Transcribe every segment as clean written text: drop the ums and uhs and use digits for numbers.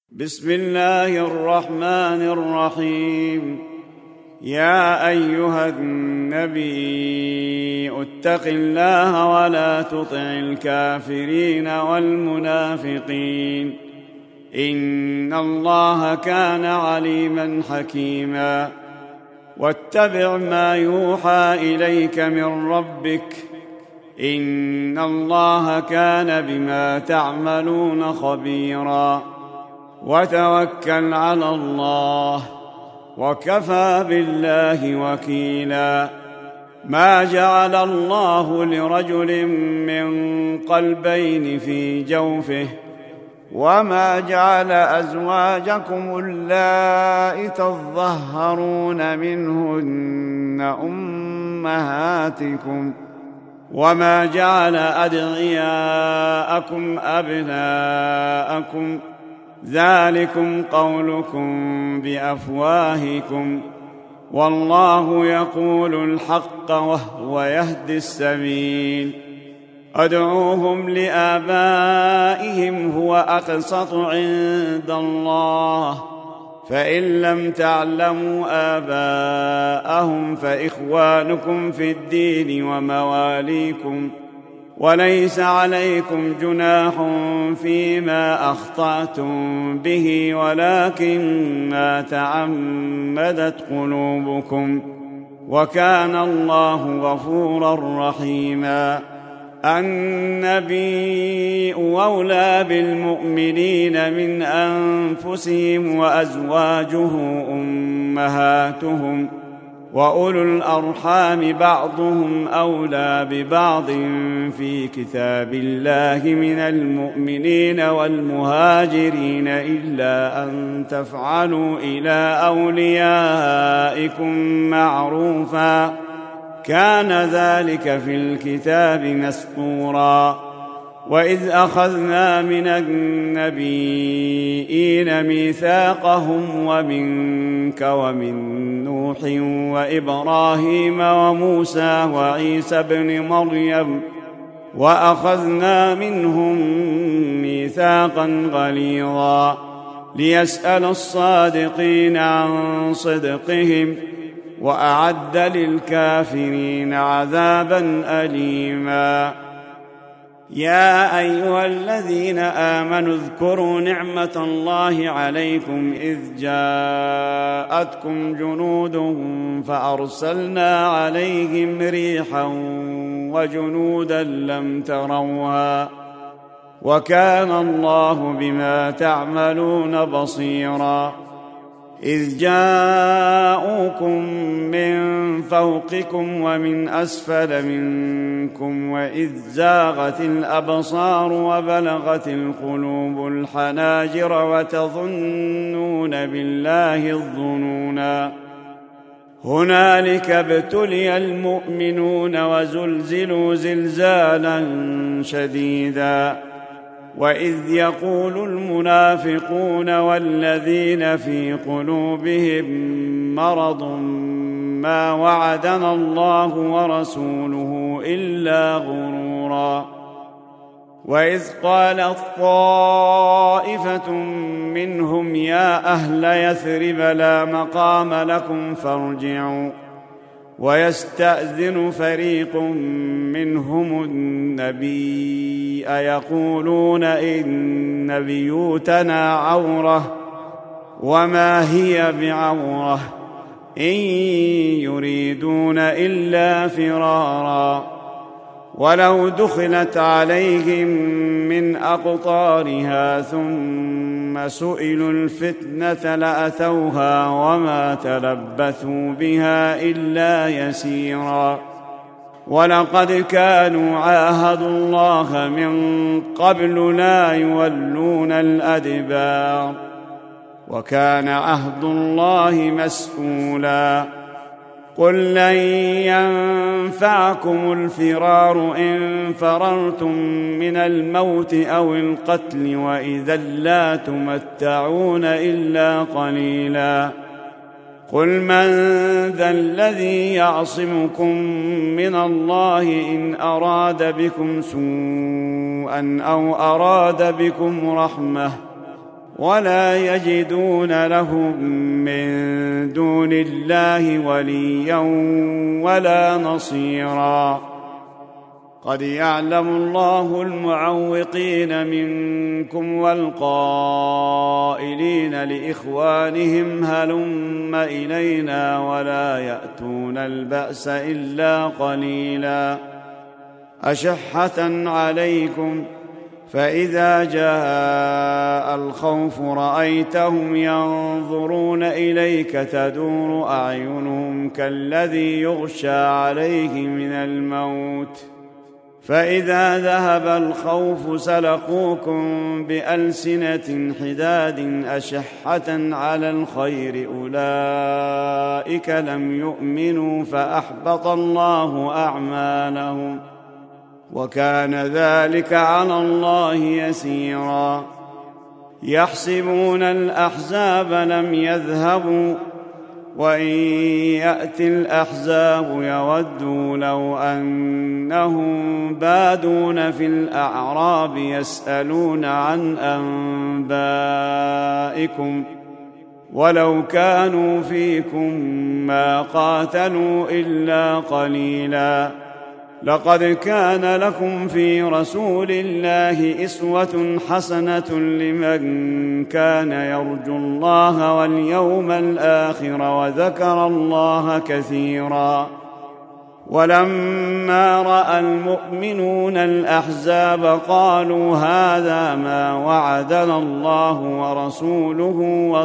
بسم الله الرحمن الرحيم. يا أيها النبي اتق الله ولا تطع الكافرين والمنافقين، إن الله كان عليما حكيما. واتبع ما يوحى إليك من ربك، إن الله كان بما تعملون خبيرا. وتوكل على الله، وكفى بالله وكيلا. ما جعل الله لرجل من قلبين في جوفه، وما جعل أزواجكم اللائي تظهرون منهن أمهاتكم، وما جعل أدعياءكم أبناءكم، ذلكم قولكم بأفواهكم، والله يقول الحق وهو يهدي السبيل. ادعوهم لآبائهم هو أقسط عند الله، فإن لم تعلموا آباءهم فإخوانكم في الدين ومواليكم، وليس عليكم جناح فيما أخطأتم به، ولكن ما تعمدت قلوبكم، وكان الله غفورا رحيما. النبي أولى بالمؤمنين من أنفسهم، وأزواجه أمهاتهم، وأولو الأرحام بعضهم أولى ببعض في كتاب الله من المؤمنين والمهاجرين، إلا أن تفعلوا إلى أوليائكم معروفا، كان ذلك في الكتاب مسطورا. وإذ أخذنا من النبيين ميثاقهم ومنك ومن نوح وإبراهيم وموسى وعيسى ابن مريم، وأخذنا منهم ميثاقا غليظا، ليسأل الصادقين عن صدقهم، وأعد للكافرين عذابا أليما. يا أيها الذين آمنوا اذكروا نعمة الله عليكم إذ جاءتكم جنود فأرسلنا عليهم ريحا وجنودا لم تروها، وكان الله بما تعملون بصيرا. إذ جاءوكم من فوقكم ومن أسفل منكم، وإذ زاغت الأبصار وبلغت القلوب الحناجر، وتظنون بالله الظنونا. هنالك ابتلي المؤمنون وزلزلوا زلزالا شديدا. وإذ يقول المنافقون والذين في قلوبهم مرض ما وعدنا الله ورسوله إلا غرورا. وإذ قالت طائفة منهم يا أهل يثرب لا مقام لكم فارجعوا، ويستأذن فريق منهم النبي يقولون إن بيوتنا عورة، وما هي بعورة، إن يريدون إلا فرارا. ولو دخلت عليهم من أقطارها ثم سئلوا الفتنة لأتوها، وما تلبثوا بها إلا يسيرا. ولقد كانوا عاهدوا الله من قبل لا يولون الأدبار، وكان عهد الله مسؤولا. قل لن ينفعكم الفرار إن فررتم من الموت أو القتل، وإذا لا تمتعون إلا قليلا. قل من ذا الذي يعصمكم من الله إن أراد بكم سوءا أو أراد بكم رحمة، ولا يجدون لهم من دون الله وليا ولا نصيرا. قد يعلم الله المعوقين منكم والقائلين لإخوانهم هلم إلينا ولا يأتون البأس إلا قليلا أشحة عليكم فإذا جاء الخوف رأيتهم ينظرون إليك تدور أعينهم كالذي يغشى عليه من الموت فإذا ذهب الخوف سلقوكم بألسنة حداد أشحة على الخير أولئك لم يؤمنوا فأحبط الله أعمالهم وكان ذلك على الله يسيرا. يحسبون الأحزاب لم يذهبوا وإن يأتي الأحزاب يودوا لو أنهم بادون في الأعراب يسألون عن أنبائكم ولو كانوا فيكم ما قاتلوا إلا قليلا. لقد كان لكم في رسول الله أسوة حسنة لمن كان يرجو الله واليوم الآخر وذكر الله كثيرا. ولما رأى المؤمنون الأحزاب قالوا هذا ما وعدنا الله ورسوله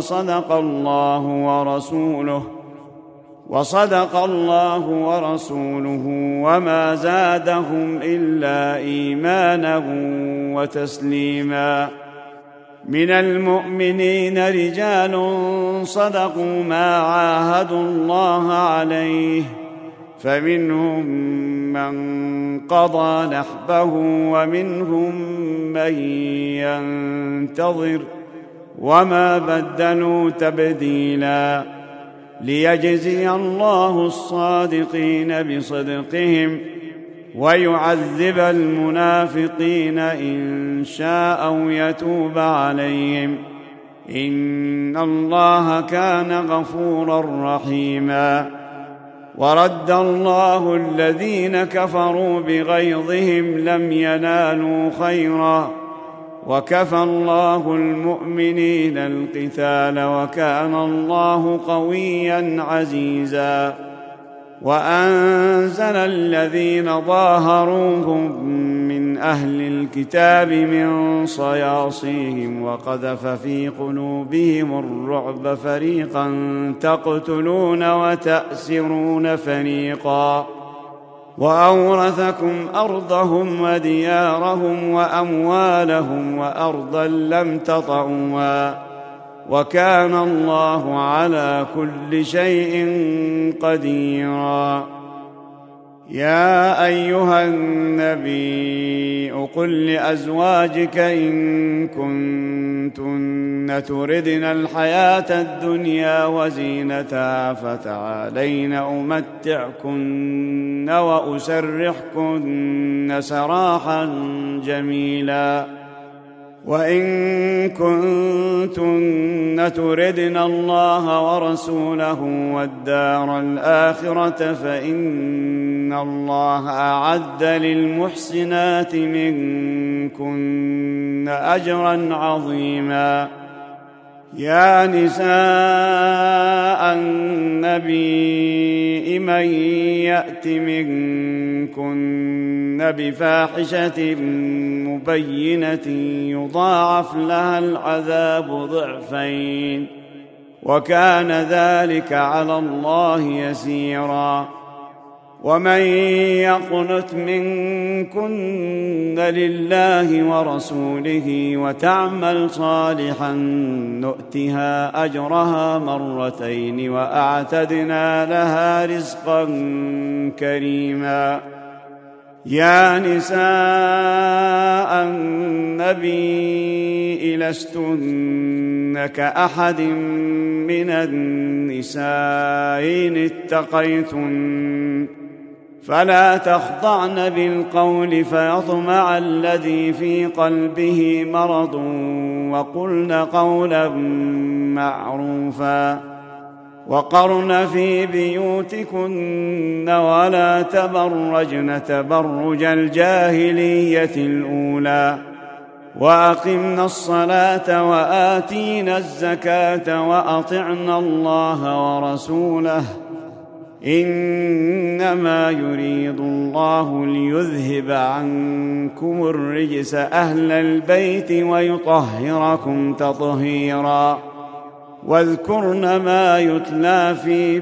وصدق الله ورسوله وما زادهم إلا إيمانا وتسليما. من المؤمنين رجال صدقوا ما عاهدوا الله عليه فمنهم من قضى نحبه ومنهم من ينتظر وما بدلوا تبديلا. ليجزي الله الصادقين بصدقهم ويعذب المنافقين إن شاء أو يتوب عليهم إن الله كان غفورا رحيما. ورد الله الذين كفروا بغيظهم لم ينالوا خيرا وكفى الله المؤمنين القتال وكان الله قويا عزيزا. وأنزل الذين ظاهروهم من أهل الكتاب من صياصيهم وقذف في قلوبهم الرعب فريقا تقتلون وتأسرون فريقا وأورثكم أرضهم وديارهم وأموالهم وأرضا لم تطئوها وكان الله على كل شيء قديرا. يا أيها النبي قل لأزواجك إن كنتن تردن الحياة الدنيا وزينتها فتعالين أمتعكن وأسرحكن سراحا جميلا. وإن كنتن تردن الله ورسوله والدار الآخرة فإن الله أعد للمحسنات منكن أجرا عظيما. يا نساء النبي من يأت منكن بفاحشة مبينة يضاعف لها العذاب ضعفين وكان ذلك على الله يسيرا. ومن يقنت منكن لله ورسوله وتعمل صالحا نؤتها أجرها مرتين وأعتدنا لها رزقا كريما. يا نساء النبي لستن كأحد من النساء إن اتقيتن فلا تخضعن بالقول فيطمع الذي في قلبه مرض وقلن قولا معروفا وقرن في بيوتكن ولا تبرجن تبرج الجاهلية الأولى وأقمنا الصلاة وآتينا الزكاة وأطعنا الله ورسوله إنما يريد الله ليذهب عنكم الرجس أهل البيت ويطهركم تطهيرا واذكرن ما يتلى في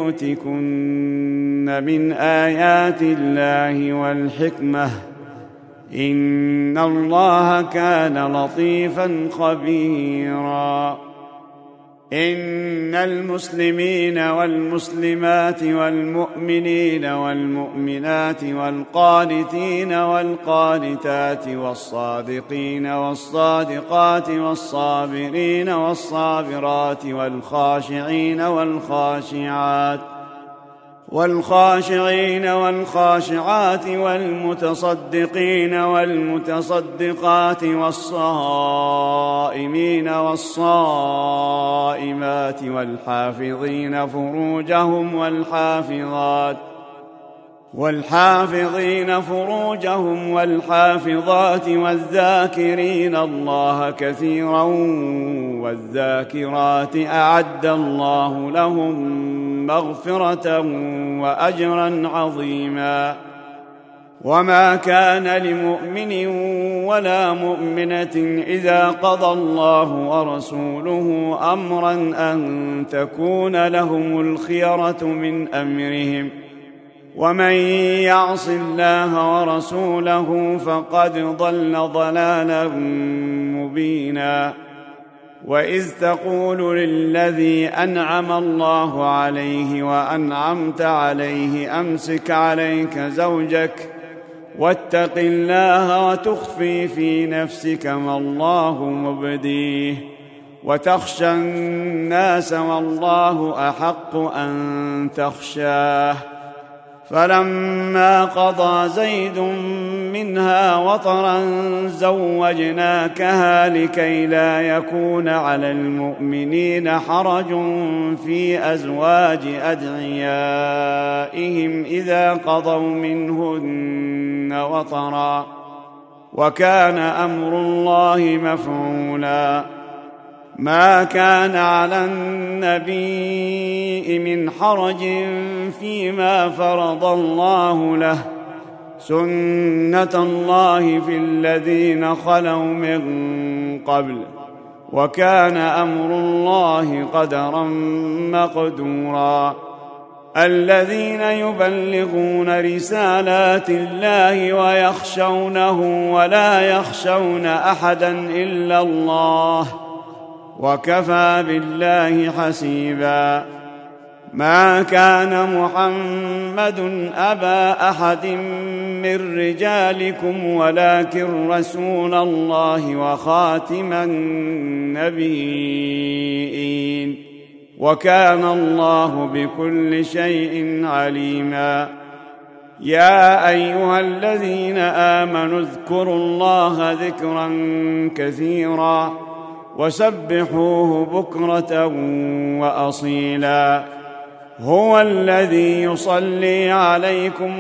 بيوتكن من آيات الله والحكمة إن الله كان لطيفا خبيرا إن المسلمين والمسلمات والمؤمنين والمؤمنات والقانتين والقانتات والصادقين والصادقات والصابرين والصابرات والخاشعين والخاشعات والمتصدقين والمتصدقات والصائمين والصائمات والحافظين فروجهم والحافظات والذاكرين الله كثيرا والذاكرات أعد الله لهم مغفرة وأجرا عظيما وما كان لمؤمن ولا مؤمنة إذا قضى الله ورسوله أمرا أن تكون لهم الخيرة من أمرهم ومن يعص الله ورسوله فقد ضل ضلالا مبينا وإذ تقول للذي أنعم الله عليه وأنعمت عليه أمسك عليك زوجك واتق الله وتخفي في نفسك ما الله مبديه وتخشى الناس والله أحق أن تخشاه فلما قضى زيد منها وطرا زوجناكها لكي لا يكون على المؤمنين حرج في أزواج أدعيائهم إذا قضوا منهن وطرا وكان أمر الله مفعولا ما كان على النبي من حرج فيما فرض الله له سنة الله في الذين خلوا من قبل وكان أمر الله قدرا مقدورا الذين يبلغون رسالات الله ويخشونه ولا يخشون أحدا إلا الله وكفى بالله حسيبا ما كان محمد أبا أحد من رجالكم ولكن رسول الله وخاتم النبيين وكان الله بكل شيء عليما يا أيها الذين آمنوا اذكروا الله ذكرا كثيرا وسبحوه بكرة وأصيلا هو الذي يصلي عليكم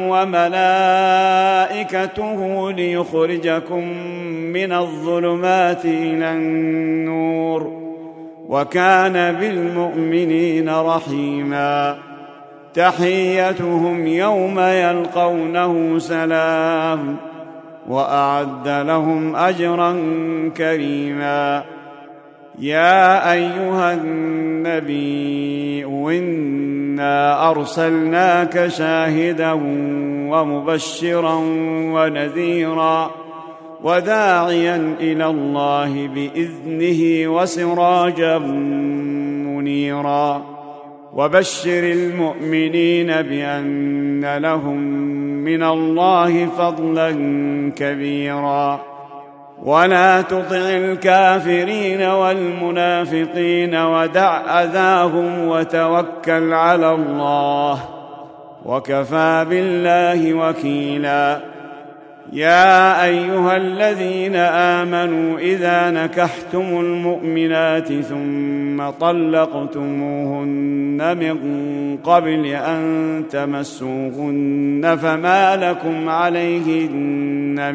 وملائكته ليخرجكم من الظلمات إلى النور وكان بالمؤمنين رحيما تحيتهم يوم يلقونه سلام وأعد لهم أجرا كريما يا أيها النبي إنا أرسلناك شاهدا ومبشرا ونذيرا وداعيا إلى الله بإذنه وسراجا منيرا وبشر المؤمنين بأن لهم من الله فضلا كبيرا ولا تطع الكافرين والمنافقين ودع أذاهم وتوكل على الله وكفى بالله وكيلا يا أيها الذين آمنوا إذا نكحتم المؤمنات ثم طلقتموهن من قبل أن تمسوهن فما لكم عليهن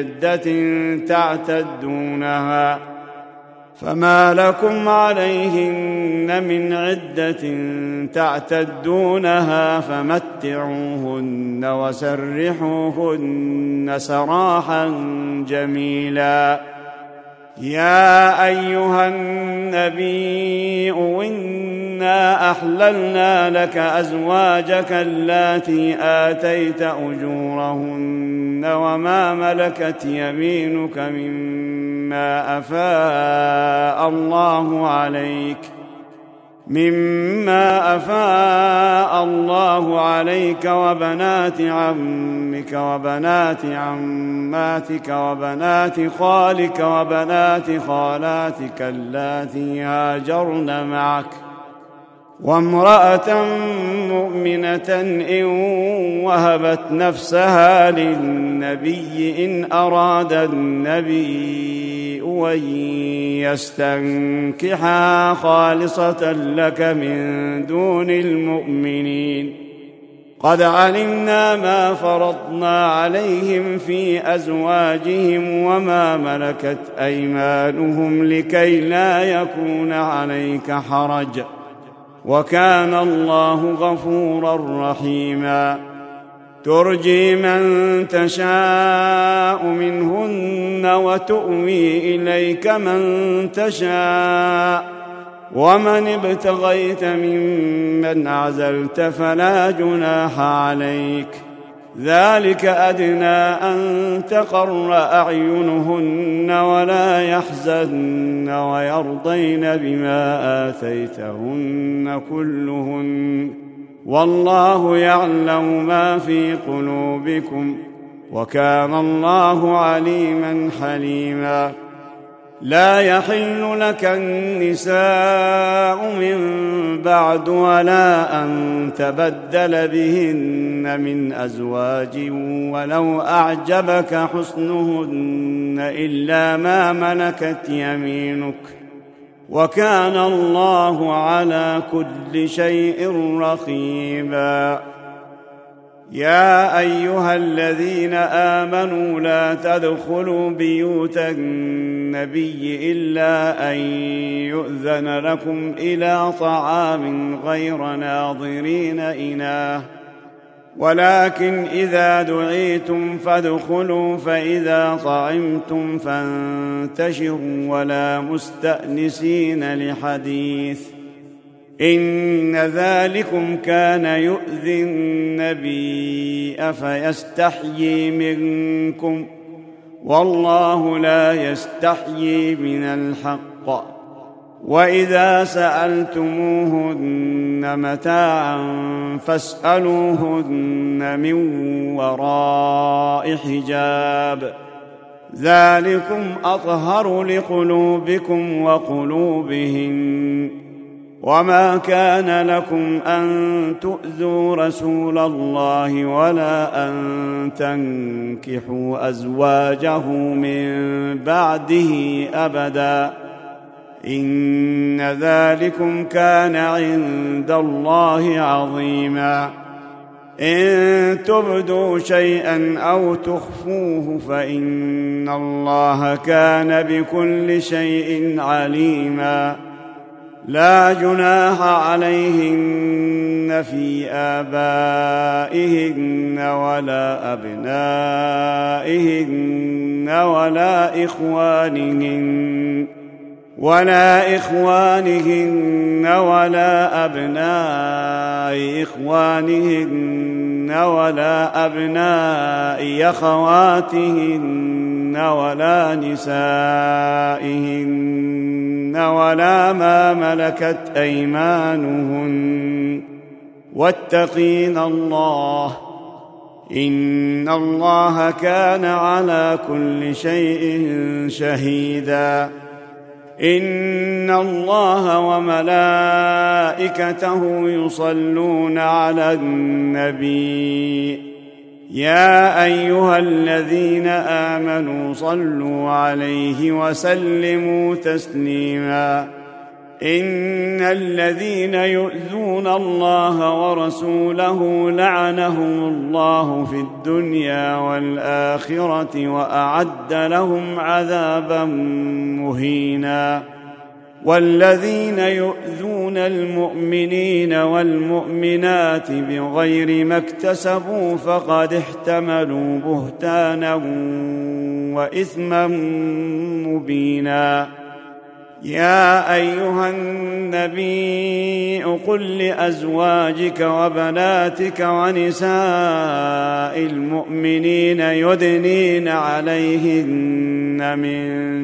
من عدة تعتدونها فمتعوهن وسرحوهن سراحا جميلا. يا أيها النبي إنا أحللنا لك أزواجك اللاتي آتيت أجورهن وما ملكت يمينك مما أفاء الله عليك وبنات عمك وبنات عماتك وبنات خالك وبنات خالاتك اللاتي هاجرن معك وامرأة مؤمنة إن وهبت نفسها للنبي إن أراد النبي أن يستنكحها خالصة لك من دون المؤمنين. قد علمنا ما فرضنا عليهم في أزواجهم وما ملكت أيمانهم لكي لا يكون عليك حرج وكان الله غفورا رحيما. ترجي من تشاء منهن وتؤوي إليك من تشاء ومن ابتغيت ممن عزلت فلا جناح عليك ذلك أدنى أن تقر أعينهن ولا يحزن ويرضين بما آتيتهن كلهن والله يعلم ما في قلوبكم وكان الله عليما حليما. لا يحل لك النساء من بعد ولا أن تبدل بهن من أزواج ولو أعجبك حسنهن إلا ما ملكت يمينك وكان الله على كل شيء رقيبا. يا أيها الذين آمنوا لا تدخلوا بيوت النبي إلا أن يؤذن لكم إلى طعام غير ناظرين إناه ولكن إذا دعيتم فادخلوا فإذا طعمتم فانتشروا ولا مستأنسين لحديث إن ذلكم كان يؤذي النبي فيستحيي منكم والله لا يستحيي من الحق. وإذا سألتموهن متاعا فاسألوهن من وراء حجاب ذلكم أطهر لقلوبكم وقلوبهن. وما كان لكم أن تؤذوا رسول الله ولا أن تنكحوا أزواجه من بعده أبدا إن ذلكم كان عند الله عظيما. إن تبدوا شيئا أو تخفوه فإن الله كان بكل شيء عليما. لا جناح عليهن في آبائهن ولا أبنائهن ولا إخوانهن ولا أبناء إخوانهن ولا أبناء أخواتهن ولا نسائهن ولا ما ملكت أيمانهن واتقين الله إن الله كان على كل شيء شهيدا. إن الله وملائكته يصلون على النبي يا أيها الذين آمنوا صلوا عليه وسلموا تسليما إن الذين يؤذون الله ورسوله لعنهم الله في الدنيا والآخرة وأعد لهم عذابا مهينا والذين يؤذون المؤمنين والمؤمنات بغير ما اكتسبوا فقد احتملوا بهتانا وإثما مبينا يا أيها النبي قل لأزواجك وبناتك ونساء المؤمنين يدنين عليهن من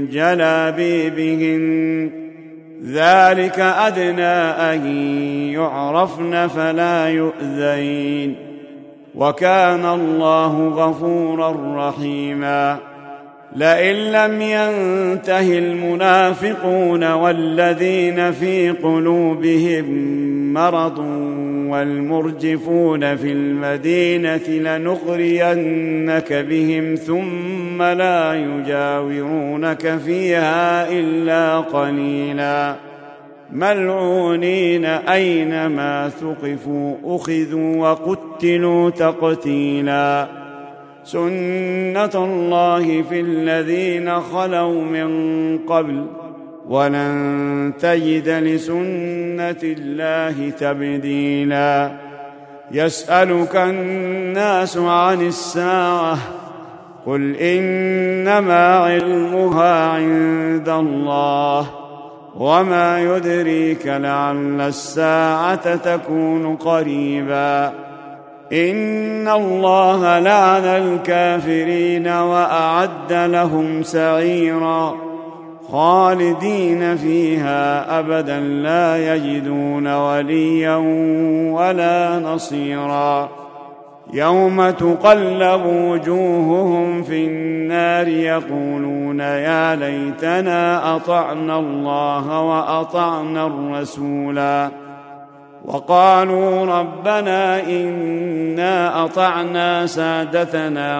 جلابيبهن ذلك أدنى أن يعرفن فلا يؤذين وكان الله غفورا رحيما لئن لم ينته المنافقون والذين في قلوبهم مرض والمرجفون في المدينة لنغرينك بهم ثم لا يجاورونك فيها إلا قليلا ملعونين أينما ثقفوا أخذوا وقتلوا تقتيلا سنة الله في الذين خلوا من قبل ولن تجد لسنة الله تبديلا يسألك الناس عن الساعة قل إنما علمها عند الله وما يدريك لعل الساعة تكون قريبا إن الله لعن الكافرين وأعد لهم سعيرا خالدين فيها أبدا لا يجدون وليا ولا نصيرا يوم تقلب وجوههم في النار يقولون يا ليتنا أطعنا الله وأطعنا الرسولا وقالوا ربنا إنا أطعنا سادتنا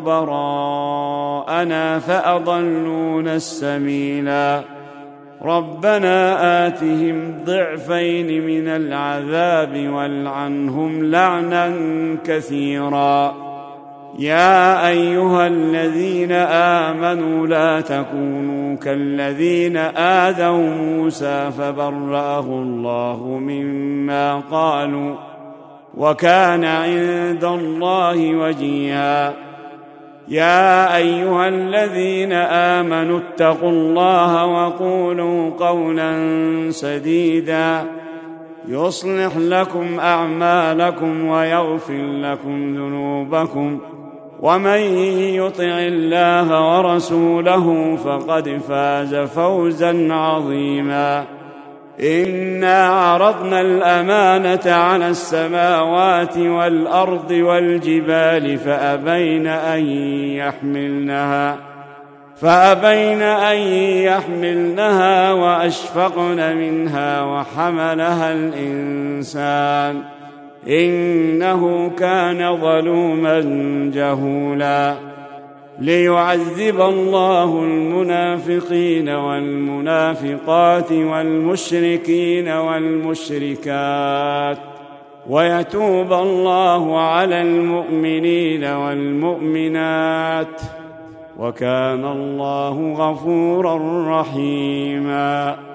وكبراءنا فأضلونا السبيلا ربنا آتهم ضعفين من العذاب والعنهم لعنا كثيرا يا أيها الذين آمنوا لا تكونوا كالذين آذوا موسى فبرأه الله مما قالوا وكان عند الله وجيها يا أيها الذين آمنوا اتقوا الله وقولوا قولا سديدا يصلح لكم أعمالكم ويغفر لكم ذنوبكم ومن يطع الله ورسوله فقد فاز فوزا عظيما إنا عرضنا الأمانة على السماوات والأرض والجبال فأبين أن يحملنها وأشفقن منها وحملها الإنسان إنه كان ظلوما جهولا ليعذب الله المنافقين والمنافقات والمشركين والمشركات ويتوب الله على المؤمنين والمؤمنات وكان الله غفورا رحيما